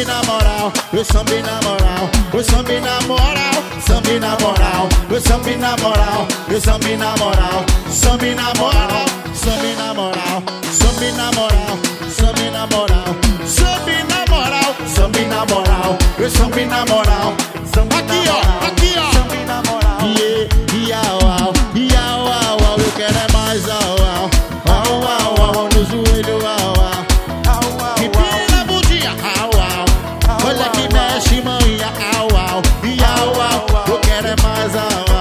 samba na moral, eu samba na moral, eu samba na moral, samba na moral, eu samba na moral, eu samba na moral, samba na moral, samba na moral, samba na moral, samba na moral, samba na moral, samba na moral, eu samba na moral, aqui ó, aqui ó, samba na moral, eu quero é mais no joelho, empina a bundinha, olha que mexe manhã, eu quero é mais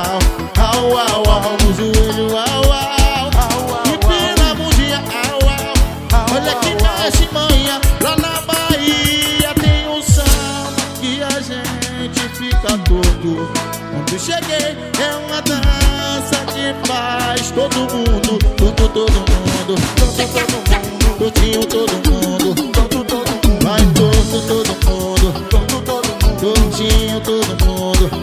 no joelho, empina a bundinha, olha que mexe manhã. Lá na Bahia tem um samba que a gente fica todo. Quando cheguei é uma dança que faz todo mundo, todo mundo, todinho todo mundo, vai todo mundo, todinho todo mundo.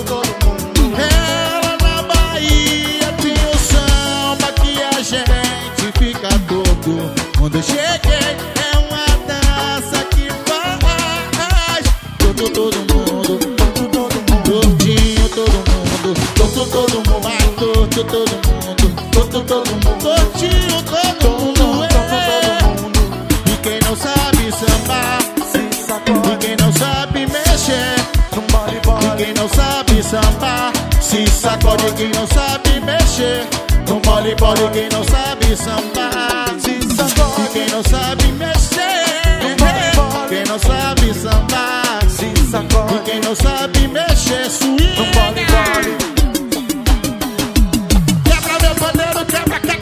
Ela na Bahia tem um samba que a gente fica todo. Quando eu cheguei é uma dança que faz todo mundo, todinho todo mundo, todo mundo, vai todo mundo, todinho todo mundo. E quem não sabe sambar, e quem não sabe mexer, e quem não sabe sambar, se sacode. Quem não sabe mexer, no mole pole. Quem não sabe sambar, se sacode. E quem não sabe mexer, quem não sabe sambar, se sacode. E quem não sabe mexer, swing. Quebra meu pandeiro, quebra.